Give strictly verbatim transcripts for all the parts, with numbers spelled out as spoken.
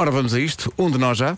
Ora, vamos a isto. Um de nós já.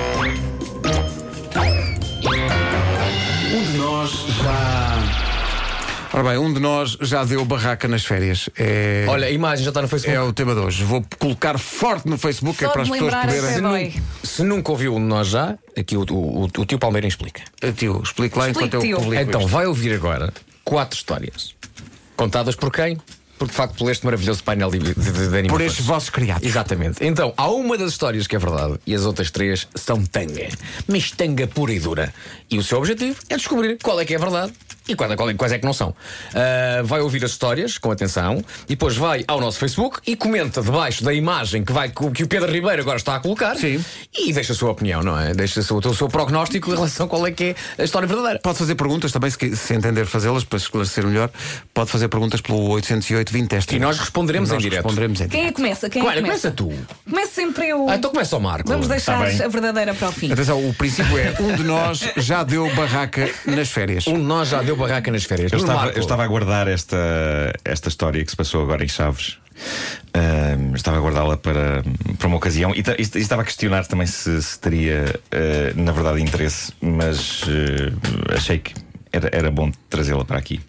Um de nós já... Ora bem, um de nós já deu barraca nas férias. É... Olha, a imagem já está no Facebook. É o tema de hoje. Vou colocar forte no Facebook. Só é para as de pessoas lembrar poderem... até dói. Se nunca ouviu um de nós já, aqui o, o, o tio Palmeiras explica. Ah, Tio, explique lá Explique, enquanto tio. eu publico Então, isto. vai ouvir agora quatro histórias. Contadas por quem? Porque de facto por este maravilhoso painel de, de, de, de animações. Por estes vossos criados. Exatamente. Então, há uma das histórias que é verdade e as outras três são tanga. Mas tanga pura e dura. E o seu objetivo é descobrir qual é que é verdade e qual é, qual é, quais é que não são. Uh, vai ouvir as histórias com atenção e depois vai ao nosso Facebook e comenta debaixo da imagem que, vai, que o Pedro Ribeiro agora está a colocar. Sim. E deixa a sua opinião, não é? Deixa o seu, o seu prognóstico em relação a qual é que é a história verdadeira. Pode fazer perguntas também, se, se entender fazê-las, para esclarecer melhor. Pode fazer perguntas pelo oitocentos e oito, vinte, dez. E nós responderemos Nós em direto. responderemos em Quem é direto. que começa? Quem é Olha, que começa? começa tu. Começa sempre eu. Ah, então começa o Marco. Vamos deixar Tá bem. a verdadeira para o fim. Atenção, o princípio é: um de nós já deu barraca nas férias. Um de nós já deu barraca nas férias. Eu Nuno estava, Marco. eu estava a guardar esta, esta história que se passou agora em Chaves. Ahm, estava a guardá-la para, para uma ocasião e, ta- e estava a questionar também se, se teria, ah, na verdade, interesse, mas ah, achei que era, era bom trazê-la para aqui.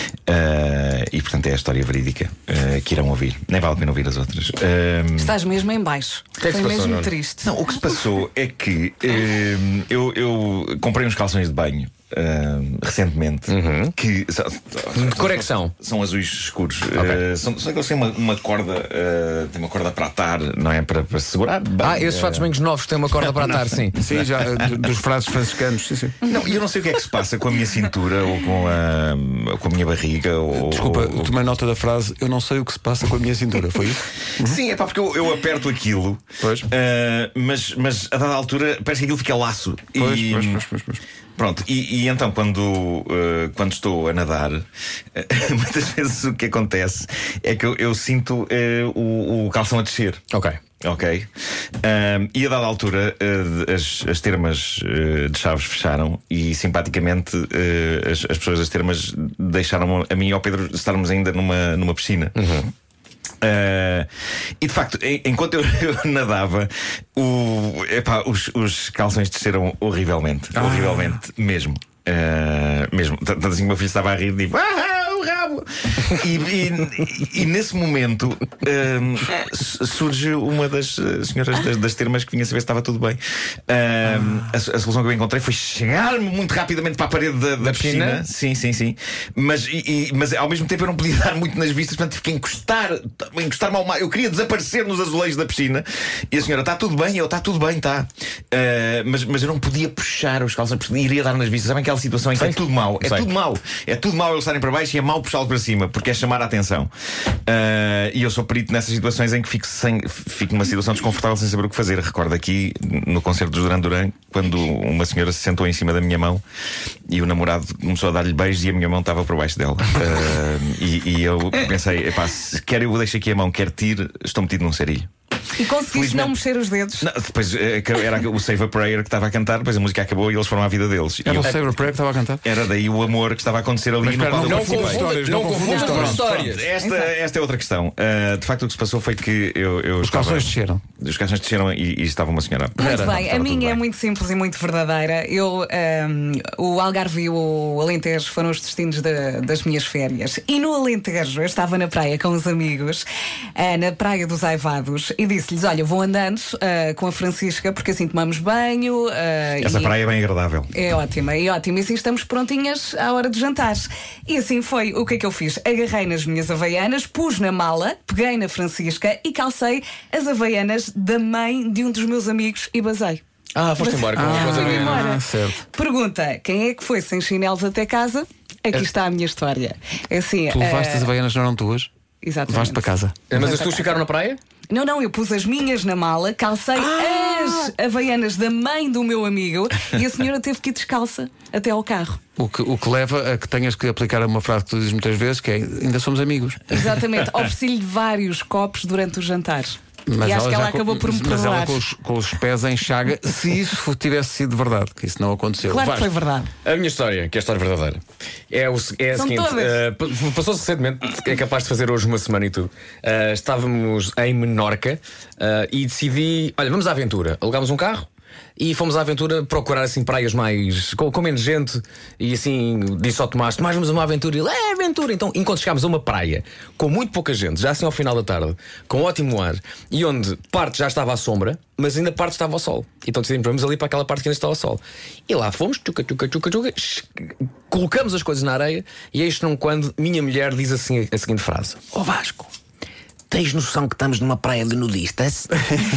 Ah, e portanto é a história verídica ah, que irão ouvir. Nem vale a pena ouvir as outras. Ahm, Estás mesmo em baixo. que é que Foi se passou, mesmo Nuno? triste. Não, o que se passou é que ahm, eu, eu comprei uns calções de banho ahm, recentemente que são, De correção. são azuis escuros. Ah, são, são aqueles que têm uma, uma corda, ah, tem uma corda para atar, não é? Para, para segurar. bem, Ah, esses ah, fatos banhos novos têm uma corda para atar, sim. Sim, já, d- dos frases franciscanos. Sim, sim. Não, e eu não sei o que é que se passa com a minha cintura ou com a, ou com a minha barriga. Ou, Desculpa, ou- tomei nota da frase: eu não sei o que se passa com a minha cintura. Foi isso? Sim, é pá, porque eu, eu aperto aquilo, Pois. ah, mas, mas a dada altura parece que aquilo fica laço. Pois, e, pois, pois, pois, pois. Pronto, e, e então quando, uh, quando estou a nadar, uh, muitas vezes o que acontece é que eu, eu sinto uh, o, o calção a descer. Ok. Ok. Um, e a dada altura uh, as, as termas uh, de Chaves fecharam e simpaticamente uh, as, as pessoas das termas deixaram a mim e ao Pedro estarmos ainda numa, numa piscina. Uh, e de facto, em- enquanto eu, eu nadava, o, epá, os, os calções desceram horrivelmente. Horrivelmente mesmo. Uh, mesmo. Tanto assim que o meu filho estava a rir, tipo, ah, o rabo! E, e- e nesse momento um, s- surge uma das uh, senhoras das, das termas que vinha saber se estava tudo bem. Um, a, a solução que eu encontrei foi chegar-me muito rapidamente para a parede da, da piscina. piscina? Sim, sim, sim. Mas, e- e- mas ao mesmo tempo eu não podia dar muito nas vistas, portanto tive que encostar, encostar-me ao mar. Eu queria desaparecer nos azulejos da piscina. E a senhora, está tudo bem? Eu, está tudo bem, está. Uh, mas, mas eu não podia puxar os calções, porque iria dar nas vistas. Sabem aquela situação em que é tudo mau? É Sei. tudo mau. É tudo mau eles estarem para baixo e é mau puxá-los para cima, porque é chamar a atenção. Uh, e eu sou perito nessas situações em que fico, sem, fico numa situação desconfortável sem saber o que fazer. Recordo aqui no concerto dos Duran Duran, quando uma senhora se sentou em cima da minha mão e o namorado começou a dar-lhe beijos e a minha mão estava por baixo dela. Uh, e, e eu pensei, epá, se quer eu deixo aqui a mão, quer tire, estou metido num cerilho. E conseguiste Felizmente- não mexer os dedos? Não, depois eh, era o Save a Prayer que estava a cantar, depois a música acabou e eles foram à vida deles. E Era eu- o Saber Prayer que estava a cantar. era daí o amor que estava a acontecer ali. Mas no espera, qual não eu confunda participei. histórias, não não confunda confunda histórias. histórias. Esta, esta é outra questão. Uh, de facto, o que se passou foi que eu. eu Os estava- calções desceram. Os calções desceram e, e estava uma senhora. Muito Era, bem, estava a tudo minha é bem. muito simples e muito verdadeira. Eu, ahm, o Algarve e o Alentejo foram os destinos da- das minhas férias. E no Alentejo eu estava na praia com os amigos, ah, na praia dos Aivados, e disse-lhes: olha, vou andando ah, com a Francisca, porque assim tomamos banho. ah, Essa e- praia é bem agradável. É ótima, é ótima. E assim estamos prontinhas à hora de jantar. E assim foi. O que é que eu fiz? Agarrei nas minhas havaianas, pus na mala, peguei na Francisca e calcei as havaianas da mãe de um dos meus amigos e basei. Ah, foste embora com uma coisa Fui bem. embora. Ah, certo. Pergunta: quem é que foi sem chinelos até casa? Aqui está a minha história. É assim. Tu levaste eh, as havaianas, não eram tuas? Exatamente. Levaste para casa. Mas as tuas ficaram na praia? Não, não, eu pus as minhas na mala, calcei as havaianas da mãe do meu amigo e a senhora teve que ir descalça até ao carro. O que, o que leva a que tenhas que aplicar uma frase que tu dizes muitas vezes, que é: ainda somos amigos. Exatamente, ofereci-lhe vários copos durante o jantar. Mas E acho que ela já acabou com, por me Mas ela perdoar. com os, com os pés em chaga, se isso tivesse sido verdade, que isso não aconteceu. Claro que Vasco. foi verdade. A minha história, que é a história verdadeira, é, o, é a São seguinte: todas. eh, pa- passou-se recentemente, é capaz de fazer hoje uma semana e tudo. Eh, estávamos em Menorca eh, e decidi: olha, vamos à aventura. Alugámos um carro e fomos à aventura procurar assim praias mais com, com menos gente. E assim disse ao Tomás: Tomás, vamos a uma aventura. E ele: é aventura. Então, enquanto chegámos a uma praia com muito pouca gente, já assim ao final da tarde, com ótimo ar, e onde parte já estava à sombra, mas ainda parte estava ao sol. Então decidimos: vamos ali para aquela parte que ainda está ao sol. E lá fomos, tchuca, tchuca, tchuca, tchuca, colocamos as coisas na areia. E eis não quando minha mulher diz assim a seguinte frase: ó Vasco, tens noção que estamos numa praia de nudistas?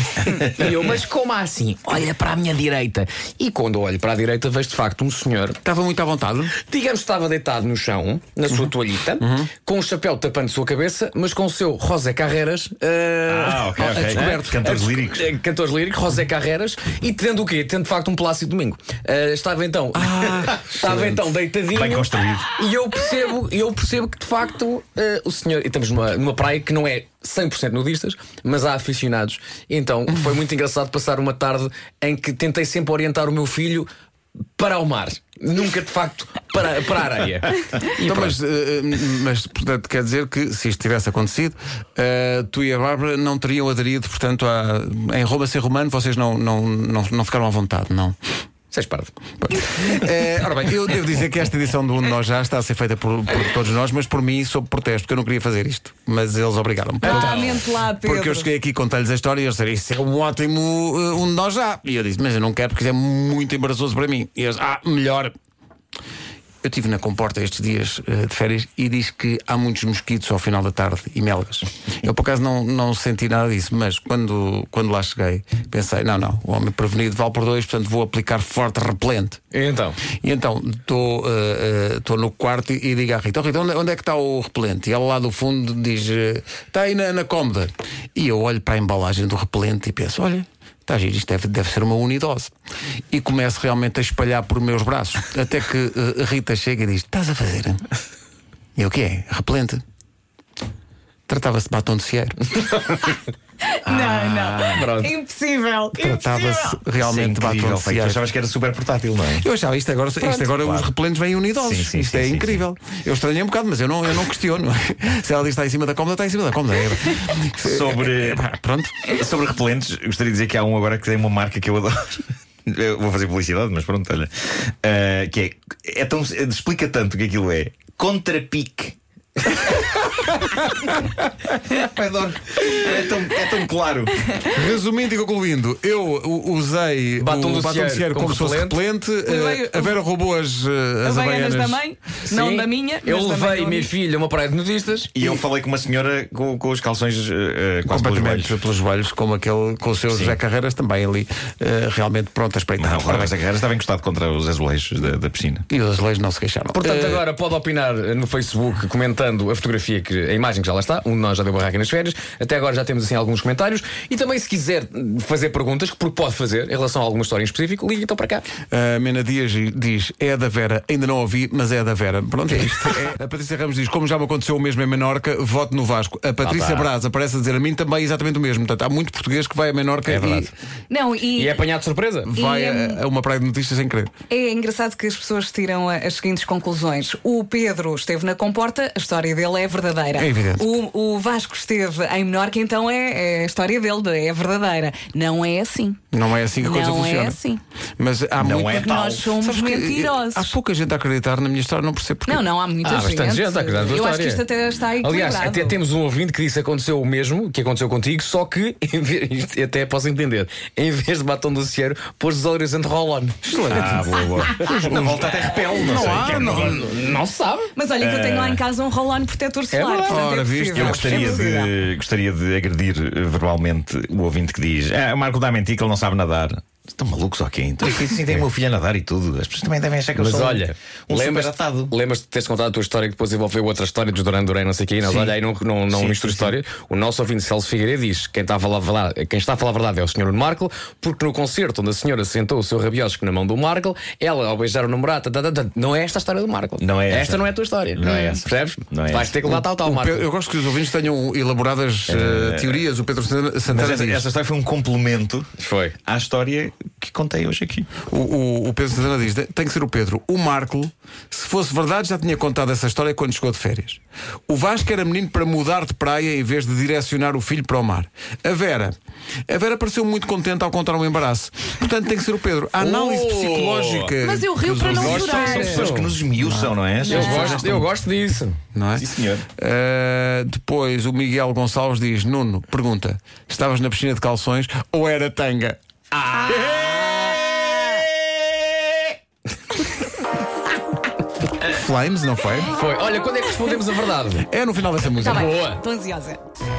E eu: mas como assim? Olha para a minha direita. E quando eu olho para a direita, vejo de facto um senhor, Estava muito à vontade. digamos que estava deitado no chão, na sua toalhita, com um chapéu tapando a sua cabeça, mas com o seu José Carreras eh, Ah, ok, ok. a descoberto. Cantores A des- líricos. eh, Cantores líricos, José Carreras, e tendo o quê? Tendo de facto um Plácido Domingo. Eh, estava então, estava então deitadinho. Bem construído. E eu percebo, eu percebo que de facto eh, o senhor. E estamos numa, numa praia que não é cem por cento nudistas, mas há aficionados. Então foi muito engraçado passar uma tarde em que tentei sempre orientar o meu filho para o mar, nunca de facto para, para a areia. E Então, pronto. mas, eh, mas, portanto, quer dizer que se isto tivesse acontecido, eh, tu e a Bárbara não teriam aderido, portanto, a, em Roma ser romano, vocês não, não, não, não ficaram à vontade, não? Seis parvo. Eh, ora bem, eu devo dizer que esta edição do Um de Nós Já está a ser feita por, por todos nós, mas por mim sob protesto, porque eu não queria fazer isto. Mas eles obrigaram-me. Ah, mente lá, Pedro. Porque eu cheguei aqui, contei-lhes a história e eles disseram: isso é um ótimo uh, Um de Nós Já. E eu disse: mas eu não quero porque isso é muito embaraçoso para mim. E eles: ah, melhor. Eu estive na Comporta estes dias uh, de férias e diz que há muitos mosquitos ao final da tarde e melgas. Eu por acaso não, não senti nada disso, mas quando, quando lá cheguei pensei: não, não, o homem prevenido vale por dois, portanto vou aplicar forte repelente. E então? E então estou uh, uh, no quarto e, e digo à Rita: oh, Rita, onde, onde é que está o repelente? E ela lá do fundo diz: uh, está aí na, na cómoda. E eu olho para a embalagem do repelente e penso: olha, está a giro, isto deve, deve ser uma unidose. E começo realmente a espalhar por meus braços. Até que uh, a Rita chega e diz: estás a fazer? E eu: o que é? Repelente? Tratava-se de batom de cieiro. Não, não. pronto. Impossível. Tratava-se Impossível. realmente de batom incrível, de feito. cieiro. Achavas que era super portátil, não é? Eu achava isto agora, isto agora claro. os repelentes vêm unidosos. Sim, sim, isto sim, é sim, incrível. Eu estranhei um bocado, mas eu não, eu não questiono. Se ela diz que está em cima da cómoda, está em cima da cómoda. É- Sobre, Pá, pronto. sobre repelentes, gostaria de dizer que há um agora que tem uma marca que eu adoro. Eu vou fazer publicidade, mas pronto, olha. Ah, que é, é tão, explica tanto o que aquilo é. Contrapique. Adoro. É tão, é tão claro. Resumindo e concluindo, eu u- usei Batom o do batom de cieiro cieiro como, como se fosse repelente. Levei eh, a Vera roubou as, eh, as Havaianas havaianas da mãe, não Sim, da minha. Eu mas da mãe levei do minha amigo. filha a uma praia de nudistas. E eu falei com uma senhora com, com os calções uh, quase pelos completamente joelhos. pelos joelhos, como aquele com o seu José Carreiras também ali, eh, realmente pronto a espreitar. Não, Ora agora bem, essa carreira estava encostado contra os azulejos da, da piscina. E os leis não se queixaram. Portanto, Eh, agora pode opinar no Facebook comentando a fotografia, que, a imagem que já lá está. Um de nós já deu barraca nas férias. Até agora já temos assim alguns comentários. E também, se quiser fazer perguntas, porque pode fazer em relação a alguma história em específico, ligue então para cá. A Mena Dias diz: é a da Vera, ainda não ouvi, mas é a da Vera. Pronto, é isto. É. A Patrícia Ramos diz: como já me aconteceu o mesmo em Menorca, voto no Vasco. A Patrícia Ah, tá. Braz aparece a dizer a mim também exatamente o mesmo. Portanto, há muito português que vai a Menorca É e verdade. Não, e, E é apanhado de surpresa. vai E, a, a uma praia de notícias sem querer. é engraçado que as pessoas tiram a- as seguintes conclusões. O Pedro esteve na Comporta, a história dele é verdadeira. É evidente. O, o Vasco esteve em Menorca, então é, é a história dele, é verdadeira. Não é assim. Não é assim que a coisa Não funciona. é assim. Mas há Não muito... é Porque tal. nós somos Sabes que, eh, mentirosos. há pouca gente a acreditar na minha história, não percebo porquê. Não, não, há muita Ah, gente. bastante gente a acreditar na tua Eu acho história. que isto até está equilibrado. Aliás, até temos um ouvinte que disse que aconteceu o mesmo que aconteceu contigo, só que, em vez, isto até posso entender, em vez de batom do cieiro, pôs desodorizante roll-on. Ah, boa, boa. Na volta até repele, não, sei. há, que é não. normal. Não se sabe. Mas olha que eu tenho lá em casa um roll-on protetor solar. verdade. portanto, Ora, é viste? possível. Eu gostaria É possível. de, gostaria de agredir eh, verbalmente o ouvinte que diz: ah, o Marco dá a mentir que ele não sabe nadar. Estão malucos, ok? Então, assim tem o meu filho a nadar e tudo. As pessoas também devem achar que eu Mas sou olha, um lembras, superatado. lembras de teres contado a tua história que depois envolveu outra história dos Duran Duran, não sei o quê. Nós, Sim. olha, aí não, não, não Sim, mistura sim, história. O nosso ouvinte Celso Figueiredo diz: quem está a falar a verdade, quem está a falar a verdade é o senhor Nuno Marco, porque no concerto onde a senhora sentou o seu rabiosco na mão do Marco, ela, ao beijar o namorado, tá, tá, tá, não é esta a história do Marco. Não é essa. Esta não é a tua história. Não é essa. Percebes? Não é Vais essa. ter que lá tal, tal, O Marco. Pedro- eu gosto que os ouvintes tenham elaboradas eh, teorias. O Pedro Santana, Mas Santana essa, diz. essa história foi um complemento Foi. à história que contei hoje aqui. O, o, o Pedro Santana diz: tem que ser o Pedro. O Marco, se fosse verdade, já tinha contado essa história quando chegou de férias. O Vasco era menino para mudar de praia em vez de direcionar o filho para o mar. A Vera, a Vera pareceu muito contente ao contar um embaraço. Portanto, tem que ser o Pedro. A análise Oh! psicológica. Mas eu rio dos para não ouvintes- chorar. São pessoas que nos esmiuçam, não é? Eu gosto, eu gosto disso. Não é? Sim, senhor. Uh, depois o Miguel Gonçalves diz: Nuno, pergunta, estavas na piscina de calções ou era tanga? Flames, não foi? Foi. Olha, quando é que respondemos a verdade? É no final dessa música. Tá bem, Boa. estou ansiosa.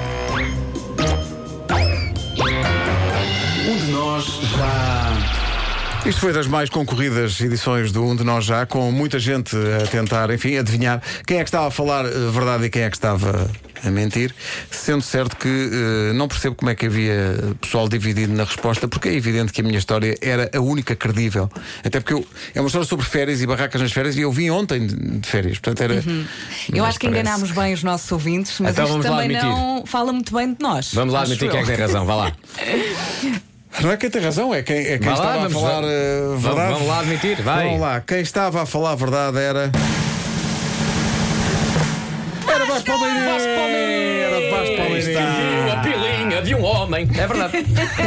Um de nós já. Isto foi das mais concorridas edições do Um de Nós Já, com muita gente a tentar, enfim, adivinhar quem é que estava a falar a verdade e quem é que estava a mentir, sendo certo que uh, não percebo como é que havia pessoal dividido na resposta, porque é evidente que a minha história era a única credível. Até porque eu, é uma história sobre férias e barracas nas férias e eu vim ontem de, de férias, portanto era. Uhum. Eu acho que parece. enganámos bem os nossos ouvintes, mas Então isto vamos lá também admitir. não fala muito bem de nós. Vamos lá acho admitir eu. quem é que tem razão. Vá lá. Não é quem tem razão, é quem, é quem Vá estava lá, a vamos falar lá. uh, Vamos, verdade. vamos lá admitir. Vai. Vamos lá, quem estava a falar a verdade era. Era Vasco Palmeirinho! Vasco Palmeirinho! Era Vasco Palmeirinho! A pilinha de um homem. É verdade.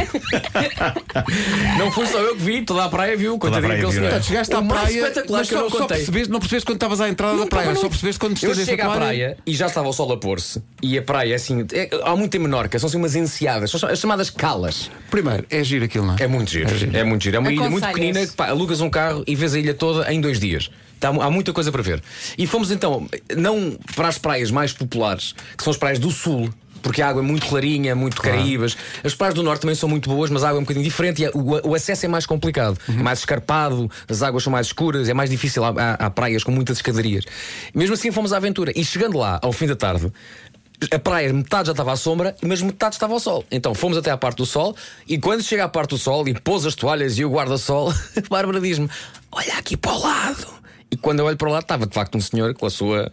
Não fui só eu que vi, toda a praia viu. Toda a Coitadinho praia aquele viu, senhor. não é? Chegaste O à mais praia, espetacular mas que eu só, não só contei. percebeste, não percebeste quando estavas à entrada da praia, Não, só não. percebeste quando Eu estendeste chego a à toalha. praia e já estava o sol a pôr-se. E a praia é assim, é, há muito em menorca, são assim umas enseadas, são as chamadas calas. Primeiro, é giro aquilo, não é? É muito giro. É giro. É muito giro. É uma ilha muito Aconselhas? pequenina que pá, alugas um carro e vês a ilha toda em dois dias. Tá, há muita coisa para ver. E fomos então, não para as praias mais populares, que são as praias do sul. Porque a água é muito clarinha, muito caraíbas. As praias do norte também são muito boas, mas a água é um bocadinho diferente e o, o acesso é mais complicado. É mais escarpado, as águas são mais escuras, é mais difícil. Há, há, há praias com muitas escadarias. Mesmo assim fomos à aventura. E chegando lá, ao fim da tarde, a praia, metade já estava à sombra, mas metade estava ao sol. Então fomos até à parte do sol. E quando chega à parte do sol e pôs as toalhas e o guarda-sol, a Bárbara diz-me: olha aqui para o lado. E quando eu olho para o lado, estava de facto um senhor com a sua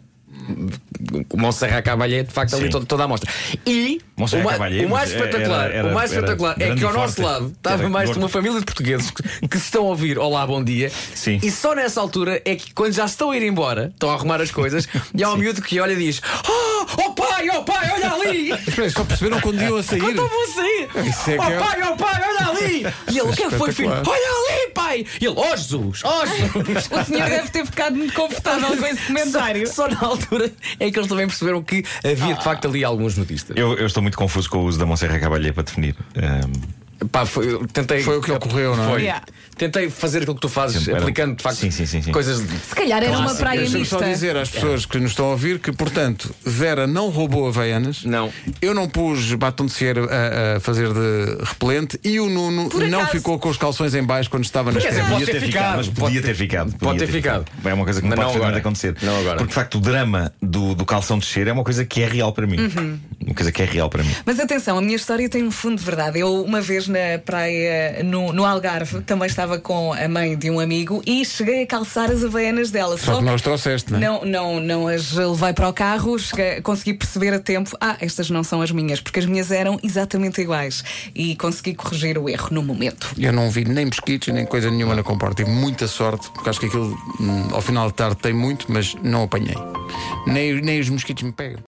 Montserrat Caballé, de facto, ali Sim. toda, toda a mostra. E o, Montserrat ma- Caballé, o mais mas espetacular, era- era- o mais era espetacular é grande que ao e nosso forte. lado estava Era mais de gordo. uma família de portugueses que, que se estão a ouvir Olá, bom dia. Sim. E só nessa altura é que quando já estão a ir embora, estão a arrumar as coisas, e há um miúdo que olha e diz: Oh, oh pai, oh pai, olha ali! Espera, só perceberam quando iam a sair? Quando estavam a sair! Isso é oh que é- pai, oh pai, olha ali! E ele: o que é que foi, filho? espetacular. Olha ali, pai! E ele: oh Jesus, oh Jesus! O senhor deve ter ficado muito confortável com esse comentário. Só na altura é que eles também perceberam que havia de facto ali alguns nudistas. Eu, eu estou muito confuso com o uso da Montserrat Caballé para definir. Um, Pá, foi, eu tentei, Foi o que ocorreu, não é? Foi. Yeah. Tentei fazer aquilo que tu fazes, Sempre era- aplicando de facto Sim, sim, sim, sim. coisas. Se calhar era uma Clássico. praia Deixa-me mista. só dizer às pessoas que nos estão a ouvir que, portanto, Vera não roubou Havaianas. Não. Eu não pus batom de cera a, a fazer de repelente e o Nuno Por não acaso. ficou com os calções em baixo quando estava nas Quer dizer, férias. pode Podia ter ter ficado, ficado, mas pode podia ter- ter ficado. pode ter ter ficado. É uma coisa que não, Mas pode não perfeitamente agora. acontecer. Não agora. Porque de facto o drama do, do calção de cheiro é uma coisa que é real para mim. Uma coisa que é real para mim. Mas atenção, a minha história tem um fundo de verdade. Eu, uma vez na praia, no, no Algarve, também estava com a mãe de um amigo e cheguei a calçar as havaianas dela. Só que não as trouxeste, não é? Não, não, não as levei para o carro, cheguei, consegui perceber a tempo. Ah, estas não são as minhas, porque as minhas eram exatamente iguais. E consegui corrigir o erro no momento. Eu não vi nem mosquitos, nem coisa nenhuma na comporta. Tive muita sorte, porque acho que aquilo, hum, ao final de tarde, tem muito, mas não apanhei. Nem, nem os mosquitos me pegam.